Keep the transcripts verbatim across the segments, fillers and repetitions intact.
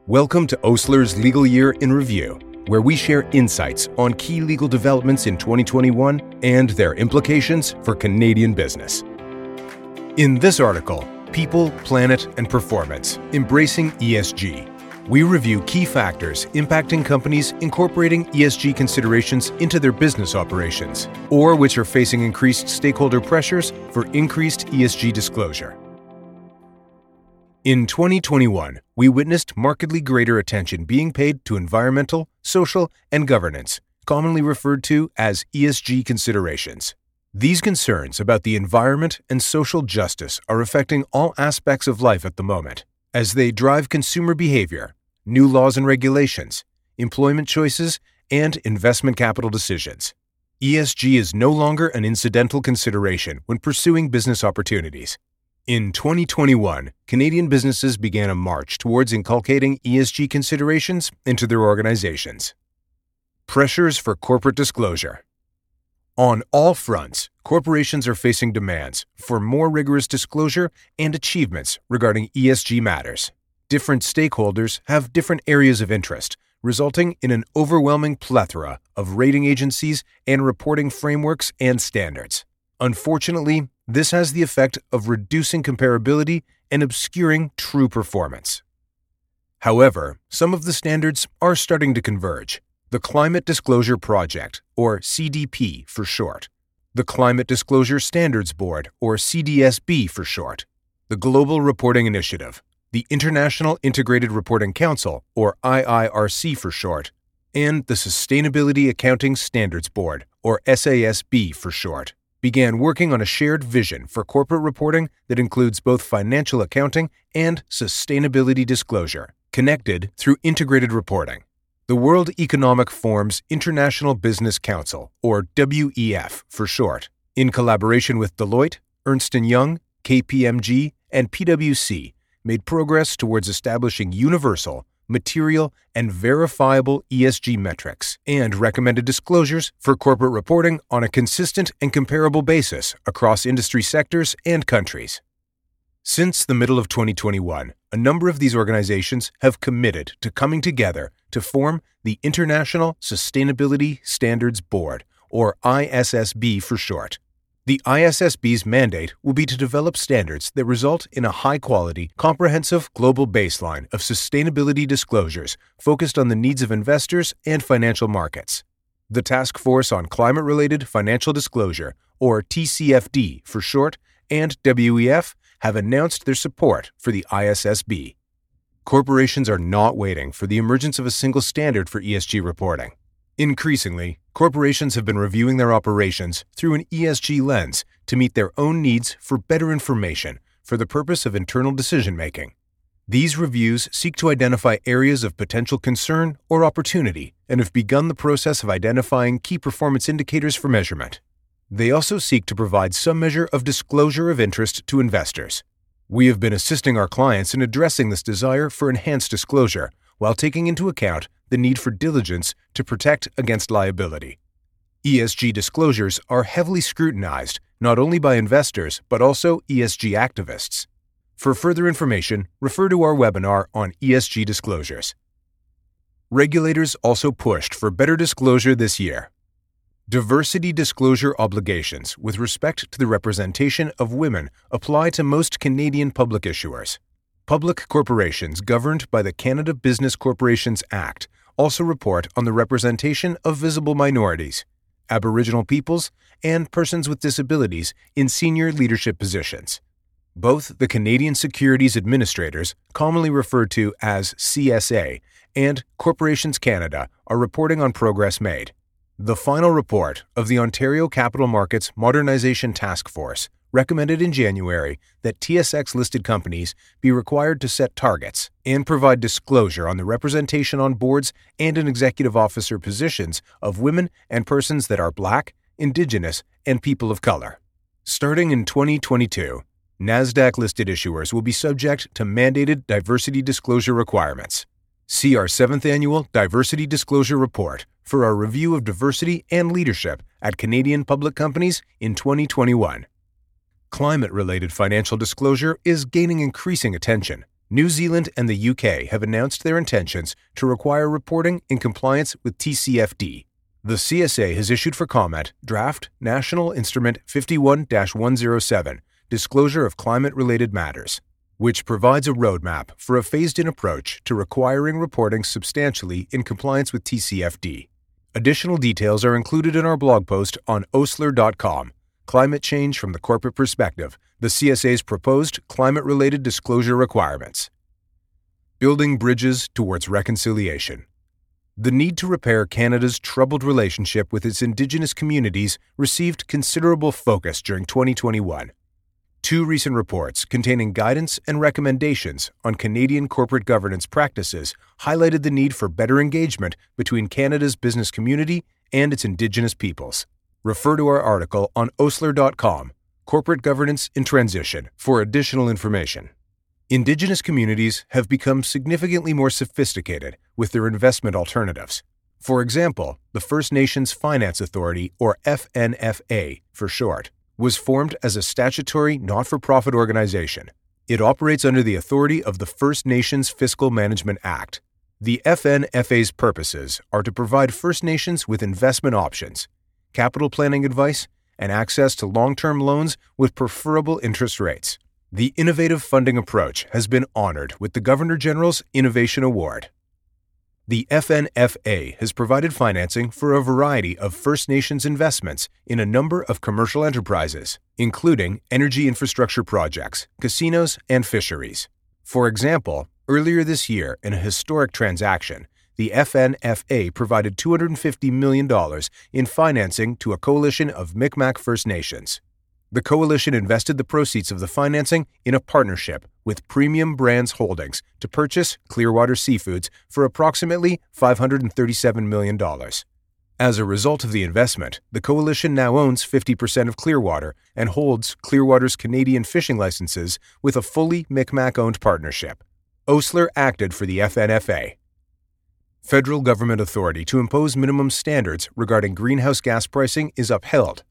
Welcome to Osler's Legal Year in Review, where we share insights on key legal developments in twenty twenty-one and their implications for Canadian business. In this article, People, Planet, and Performance, Embracing E S G, we review key factors impacting companies incorporating E S G considerations into their business operations, or which are facing increased stakeholder pressures for increased E S G disclosure. In twenty twenty-one, we witnessed markedly greater attention being paid to environmental, social, and governance, commonly referred to as E S G considerations. These concerns about the environment and social justice are affecting all aspects of life at the moment, as they drive consumer behavior, new laws and regulations, employment choices, and investment capital decisions. E S G is no longer an incidental consideration when pursuing business opportunities. In twenty twenty-one, Canadian businesses began a march towards inculcating E S G considerations into their organizations. Pressures for corporate disclosure. On all fronts, corporations are facing demands for more rigorous disclosure and achievements regarding E S G matters. Different stakeholders have different areas of interest, resulting in an overwhelming plethora of rating agencies and reporting frameworks and standards. Unfortunately, this has the effect of reducing comparability and obscuring true performance. However, some of the standards are starting to converge. The Climate Disclosure Project, or C D P for short, the Climate Disclosure Standards Board, or C D S B for short, the Global Reporting Initiative, the International Integrated Reporting Council, or I I R C for short, and the Sustainability Accounting Standards Board, or S A S B for short, began working on a shared vision for corporate reporting that includes both financial accounting and sustainability disclosure, connected through integrated reporting. The World Economic Forum's International Business Council, or W E F for short, in collaboration with Deloitte, Ernst and Young, K P M G, and P W C, made progress towards establishing universal, material, and verifiable E S G metrics and recommended disclosures for corporate reporting on a consistent and comparable basis across industry sectors and countries. Since the middle of twenty twenty-one, a number of these organizations have committed to coming together to form the International Sustainability Standards Board, or I S S B for short. The I S S B's mandate will be to develop standards that result in a high-quality, comprehensive global baseline of sustainability disclosures focused on the needs of investors and financial markets. The Task Force on Climate-Related Financial Disclosure, or T C F D for short, and W E F have announced their support for the I S S B. Corporations are not waiting for the emergence of a single standard for E S G reporting. Increasingly, corporations have been reviewing their operations through an E S G lens to meet their own needs for better information for the purpose of internal decision-making. These reviews seek to identify areas of potential concern or opportunity and have begun the process of identifying key performance indicators for measurement. They also seek to provide some measure of disclosure of interest to investors. We have been assisting our clients in addressing this desire for enhanced disclosure while taking into account the need for diligence to protect against liability. E S G disclosures are heavily scrutinized not only by investors but also E S G activists. For further information, refer to our webinar on E S G disclosures. Regulators also pushed for better disclosure this year. Diversity disclosure obligations with respect to the representation of women apply to most Canadian public issuers. Public corporations governed by the Canada Business Corporations Act also report on the representation of visible minorities, Aboriginal peoples, and persons with disabilities in senior leadership positions. Both the Canadian Securities Administrators, commonly referred to as C S A, and Corporations Canada are reporting on progress made. The final report of the Ontario Capital Markets Modernization Task Force recommended in January that T S X-listed companies be required to set targets and provide disclosure on the representation on boards and in executive officer positions of women and persons that are Black, Indigenous, and people of color. Starting in twenty twenty-two, NASDAQ-listed issuers will be subject to mandated diversity disclosure requirements. See our seventh Annual Diversity Disclosure Report for our review of diversity and leadership at Canadian public companies in twenty twenty-one. Climate-related financial disclosure is gaining increasing attention, New Zealand and the U K have announced their intentions to require reporting in compliance with T C F D. The C S A has issued for comment Draft National Instrument fifty-one dash one oh seven, Disclosure of Climate-Related Matters, which provides a roadmap for a phased-in approach to requiring reporting substantially in compliance with T C F D. Additional details are included in our blog post on osler dot com. Climate Change from the Corporate Perspective, the C S A's proposed climate-related disclosure requirements. Building bridges towards reconciliation. The need to repair Canada's troubled relationship with its Indigenous communities received considerable focus during twenty twenty-one. Two recent reports containing guidance and recommendations on Canadian corporate governance practices highlighted the need for better engagement between Canada's business community and its Indigenous peoples. Refer to our article on osler dot com, Corporate Governance in Transition, for additional information. Indigenous communities have become significantly more sophisticated with their investment alternatives. For example, the First Nations Finance Authority, or F N F A for short, was formed as a statutory not-for-profit organization. It operates under the authority of the First Nations Fiscal Management Act. The F N F A's purposes are to provide First Nations with investment options, capital planning advice, and access to long-term loans with preferable interest rates. The innovative funding approach has been honored with the Governor-General's Innovation Award. The F N F A has provided financing for a variety of First Nations investments in a number of commercial enterprises, including energy infrastructure projects, casinos, and fisheries. For example, earlier this year, in a historic transaction, the F N F A provided two hundred fifty million dollars in financing to a coalition of Mi'kmaq First Nations. The coalition invested the proceeds of the financing in a partnership with Premium Brands Holdings to purchase Clearwater Seafoods for approximately five hundred thirty-seven million dollars. As a result of the investment, the coalition now owns fifty percent of Clearwater and holds Clearwater's Canadian fishing licenses with a fully Mi'kmaq-owned partnership. Osler acted for the F N F A. Federal government authority to impose minimum standards regarding greenhouse gas pricing is upheld.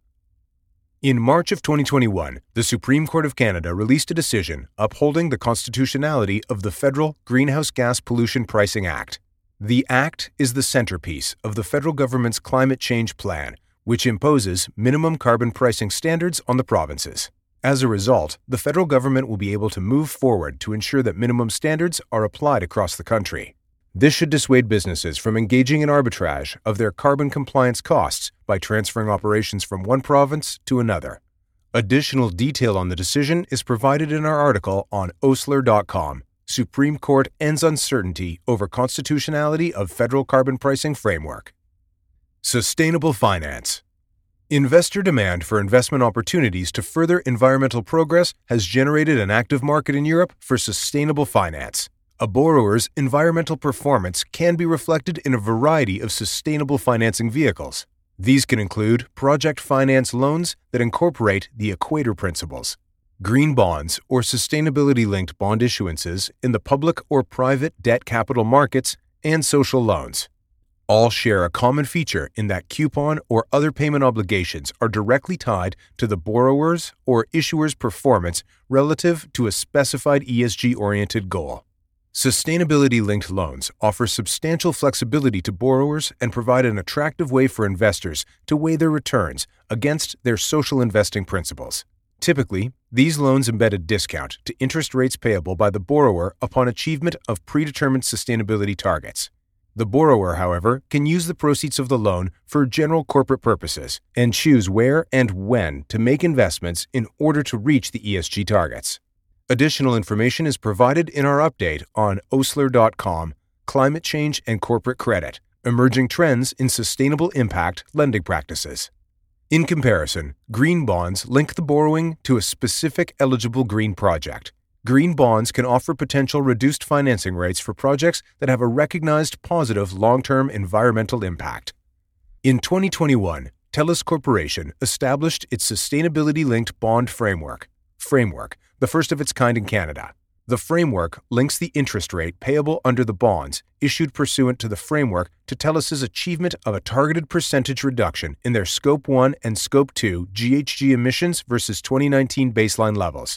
In March of twenty twenty-one, the Supreme Court of Canada released a decision upholding the constitutionality of the Federal Greenhouse Gas Pollution Pricing Act. The Act is the centerpiece of the federal government's climate change plan, which imposes minimum carbon pricing standards on the provinces. As a result, the federal government will be able to move forward to ensure that minimum standards are applied across the country. This should dissuade businesses from engaging in arbitrage of their carbon compliance costs by transferring operations from one province to another. Additional detail on the decision is provided in our article on osler dot com. Supreme Court ends uncertainty over constitutionality of federal carbon pricing framework. Sustainable finance. Investor demand for investment opportunities to further environmental progress has generated an active market in Europe for sustainable finance. A borrower's environmental performance can be reflected in a variety of sustainable financing vehicles. These can include project finance loans that incorporate the Equator Principles, green bonds or sustainability-linked bond issuances in the public or private debt capital markets, and social loans. All share a common feature in that coupon or other payment obligations are directly tied to the borrower's or issuer's performance relative to a specified E S G-oriented goal. Sustainability-linked loans offer substantial flexibility to borrowers and provide an attractive way for investors to weigh their returns against their social investing principles. Typically, these loans embed a discount to interest rates payable by the borrower upon achievement of predetermined sustainability targets. The borrower, however, can use the proceeds of the loan for general corporate purposes and choose where and when to make investments in order to reach the E S G targets. Additional information is provided in our update on osler dot com, Climate Change and Corporate Credit, Emerging Trends in Sustainable Impact Lending Practices. In comparison, green bonds link the borrowing to a specific eligible green project. Green bonds can offer potential reduced financing rates for projects that have a recognized positive long-term environmental impact. In twenty twenty-one, TELUS Corporation established its Sustainability-Linked Bond Framework, Framework, the first of its kind in Canada. The framework links the interest rate payable under the bonds issued pursuant to the framework to TELUS's achievement of a targeted percentage reduction in their Scope one and Scope two G H G emissions versus twenty nineteen baseline levels.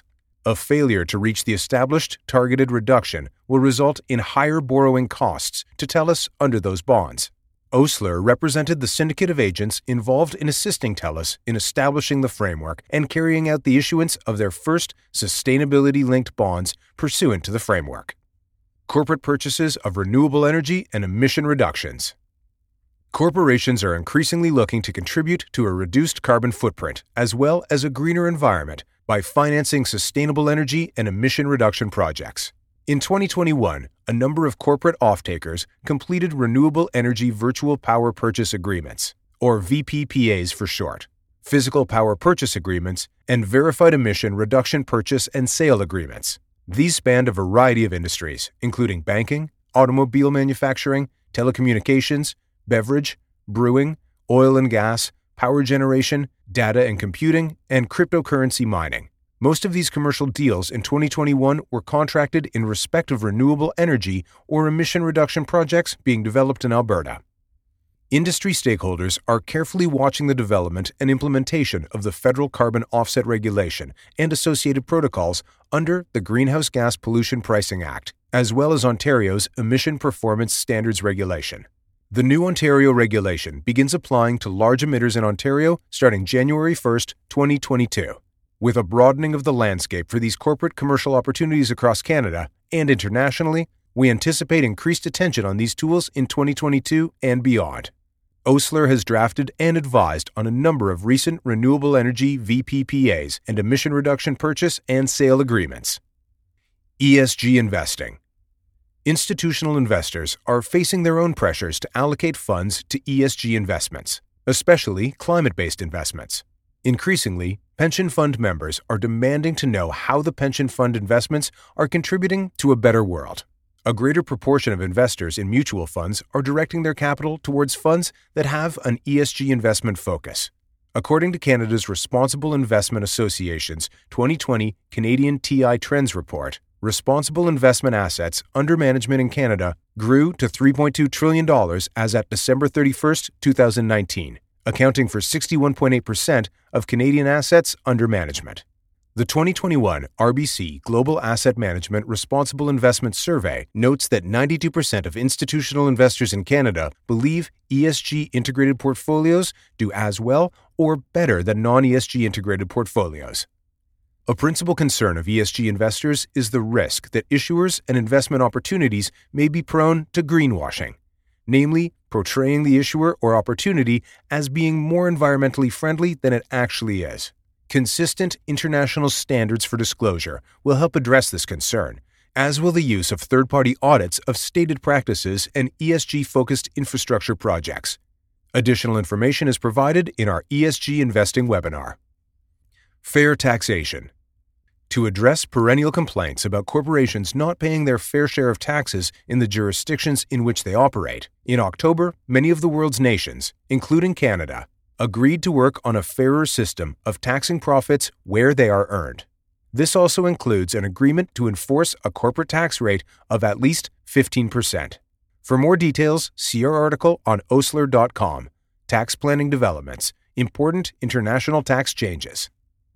A failure to reach the established targeted reduction will result in higher borrowing costs to TELUS under those bonds. Osler represented the syndicate of agents involved in assisting TELUS in establishing the framework and carrying out the issuance of their first sustainability-linked bonds pursuant to the framework. Corporate purchases of renewable energy and emission reductions. Corporations are increasingly looking to contribute to a reduced carbon footprint as well as a greener environment by financing sustainable energy and emission reduction projects. In twenty twenty-one, a number of corporate off-takers completed Renewable Energy Virtual Power Purchase Agreements, or V P P As for short, Physical Power Purchase Agreements, and Verified Emission Reduction Purchase and Sale Agreements. These spanned a variety of industries, including banking, automobile manufacturing, telecommunications, beverage, brewing, oil and gas, power generation, data and computing, and cryptocurrency mining. Most of these commercial deals in twenty twenty-one were contracted in respect of renewable energy or emission reduction projects being developed in Alberta. Industry stakeholders are carefully watching the development and implementation of the Federal Carbon Offset Regulation and associated protocols under the Greenhouse Gas Pollution Pricing Act, as well as Ontario's Emission Performance Standards Regulation. The new Ontario regulation begins applying to large emitters in Ontario starting January first, twenty twenty-two. With a broadening of the landscape for these corporate commercial opportunities across Canada and internationally, we anticipate increased attention on these tools in twenty twenty-two and beyond. Osler has drafted and advised on a number of recent renewable energy V P P As and emission reduction purchase and sale agreements. E S G investing. Institutional investors are facing their own pressures to allocate funds to E S G investments, especially climate-based investments. Increasingly, pension fund members are demanding to know how the pension fund investments are contributing to a better world. A greater proportion of investors in mutual funds are directing their capital towards funds that have an E S G investment focus. According to Canada's Responsible Investment Association's twenty twenty Canadian T I Trends Report, responsible investment assets under management in Canada grew to three point two trillion dollars as at December thirty-first, twenty nineteen, accounting for sixty-one point eight percent of Canadian assets under management. The twenty twenty-one R B C Global Asset Management Responsible Investment Survey notes that ninety-two percent of institutional investors in Canada believe E S G integrated portfolios do as well or better than non-E S G integrated portfolios. A principal concern of E S G investors is the risk that issuers and investment opportunities may be prone to greenwashing, namely portraying the issuer or opportunity as being more environmentally friendly than it actually is. Consistent international standards for disclosure will help address this concern, as will the use of third-party audits of stated practices and E S G-focused infrastructure projects. Additional information is provided in our E S G investing webinar. Fair taxation. To address perennial complaints about corporations not paying their fair share of taxes in the jurisdictions in which they operate, in October, many of the world's nations, including Canada, agreed to work on a fairer system of taxing profits where they are earned. This also includes an agreement to enforce a corporate tax rate of at least fifteen percent. For more details, see our article on osler dot com, Tax Planning Developments, Important International Tax Changes.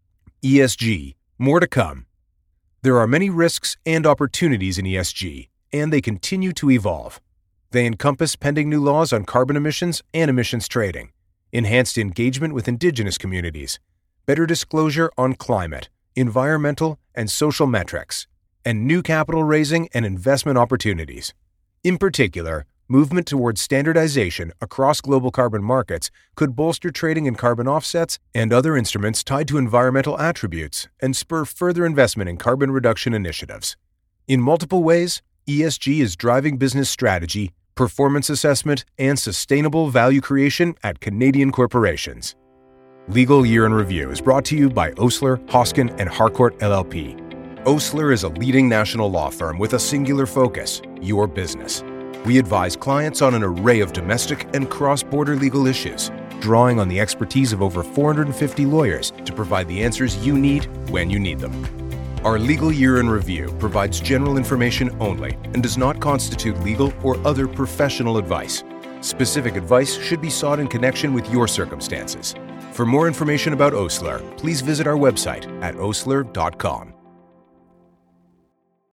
E S G. More to come. There are many risks and opportunities in E S G, and they continue to evolve. They encompass pending new laws on carbon emissions and emissions trading, enhanced engagement with Indigenous communities, better disclosure on climate, environmental, and social metrics, and new capital raising and investment opportunities. In particular, movement towards standardization across global carbon markets could bolster trading in carbon offsets and other instruments tied to environmental attributes and spur further investment in carbon reduction initiatives. In multiple ways, E S G is driving business strategy, performance assessment, and sustainable value creation at Canadian corporations. Legal Year in Review is brought to you by Osler, Hoskin and Harcourt L L P. Osler is a leading national law firm with a singular focus: your business. We advise clients on an array of domestic and cross-border legal issues, drawing on the expertise of over four hundred fifty lawyers to provide the answers you need when you need them. Our Legal Year in Review provides general information only and does not constitute legal or other professional advice. Specific advice should be sought in connection with your circumstances. For more information about Osler, please visit our website at osler dot com.